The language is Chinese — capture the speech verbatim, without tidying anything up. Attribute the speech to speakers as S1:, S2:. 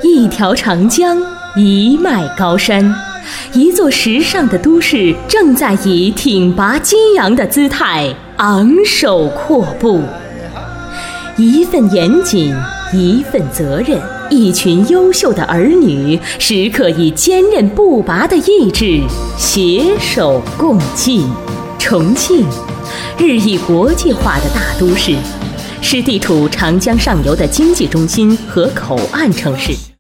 S1: 一条长江，一脉高山，一座时尚的都市正在以挺拔激昂的姿态昂首阔步。一份严谨，一份责任，一群优秀的儿女，时刻以坚韧不拔的意志携手共进。重庆，日益国际化的大都市，是地处长江上游的经济中心和口岸城市。